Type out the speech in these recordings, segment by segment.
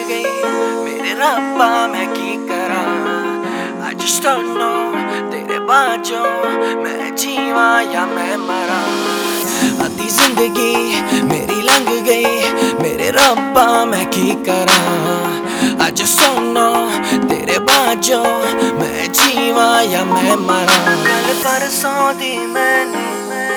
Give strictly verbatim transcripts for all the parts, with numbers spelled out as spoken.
गई मेरे रब्बा मैं की करा। I just don't know तेरे बाजों मैं जीवा या मैं मरा। आधी जिंदगी मेरी लंघ गई मेरे रब्बा मैं की करा। I just don't know तेरे बाजों मैं जीवा या मैं मरा। कल परसों दी मैनू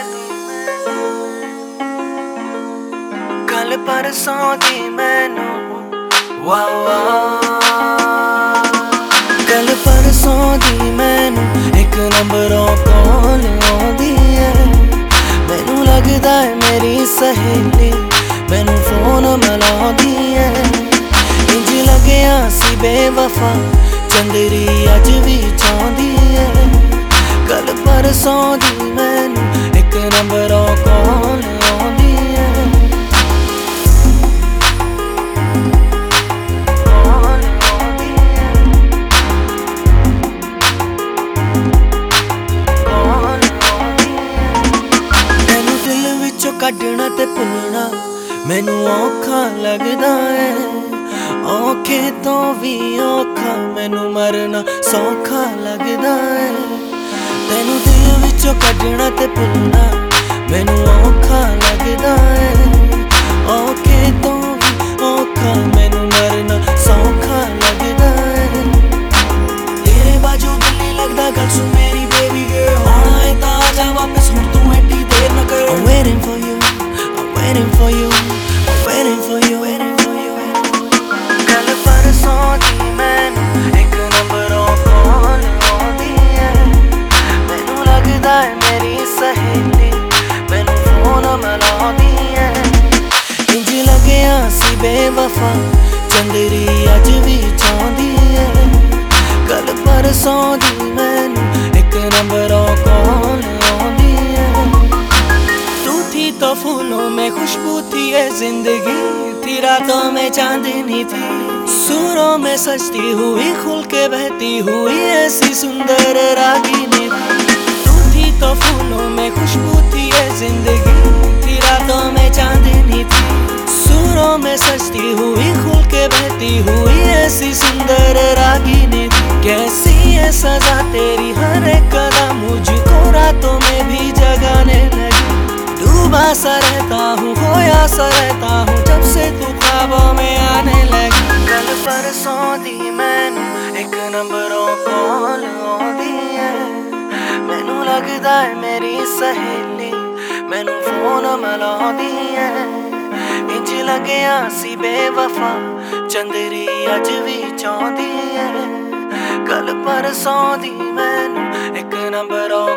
कल परसों दी मैनू वाह वाह कल परसों दी मैनू एक नंबरों कॉल आउंदी है। मैनू लगदा है मेरी सहेली मैनू फोन मिलाउंदी है। इंज लग्या सी बेवफा चंदरी अज भी चाहती है। कल परसों दी मैनू एक नंबरों कॉल आउंदी है। ਕੱਢਣਾ ਤੇ ਭੁੱਲਣਾ ਮੈਨੂੰ ਔਖਾ ਲੱਗਦਾ ਹੈ। ਔਖੇ ਤੋਂ ਵੀ ਔਖਾ ਮੈਨੂੰ ਮਰਨਾ ਸੌਖਾ ਲੱਗਦਾ ਹੈ। ਤੈਨੂੰ ਦਿਲ ਵਿੱਚੋਂ ਕੱਢਣਾ ਤੇ ਭੁੱਲਣਾ ਮੈਨੂੰ ਔਖਾ ਲੱਗਦਾ ਹੈ। ਔਖੇ ਤੋਂ ਵੀ ਔਖਾ ਮੈਨੂੰ ਮਰਨਾ ਸੌਖਾ ਲੱਗਦਾ ਹੈ। ਤੇਰੇ ਬਾਝੋਂ ਦਿਲ ਨਹੀਂ ਲੱਗਦਾ ਗੱਲ ਸੁਣ ਮੇਰੀ ਬੇਬੀ ਗਰਲ। ਆਉਣਾ ਹੈ ਤਾਂ ਆ ਜਾ ਵਾਪਸ ਹੁਣ ਤੂੰ ਐਡੀ ਦੇਰ ਨਾ ਕਰ। I'm waiting for you waiting for you, I'm waiting for you, waiting for you. कल परसों दी मैनू एक नंबरों कॉल आउंदी है। मैनू लगदा है मेरी सहेली मैनू फोन मिलाउंदी है। इंज लग्या सी बेवफा चंदरी अज भी चाहती है। कल परसों दी मैनू एक नंबरों कॉल आउंदी है। तो फूलों में खुशबू थी ये जिंदगी थी रातों में चांदनी थी। सूरों में सजती हुई खुल के बहती हुई ऐसी सुंदर रागिनी तू थी। तो फूलों में खुशबू थी ये जिंदगी थी रातों में चांदनी थी। सूरों में सजती हुई खुल के बहती हुई ऐसी सुंदर रागिनी थी। कैसी है सजा तेरी हर एक कदम मुझको रातों में भी जगाने लगी। डूबा सा रहता हूँ खोया सा रहता हूँ जब से तू ख्वाबों में आने लगी। कल परसों दी मैनू एक नंबरों कॉल आउंदी है। मैनू लगदा है मेरी सहेली मैनू फोन मिलाउंदी है। इंज लग्या सी बेवफा चंदरी अज भी चाहती है। कल परसों दी मैनू एक नंबरों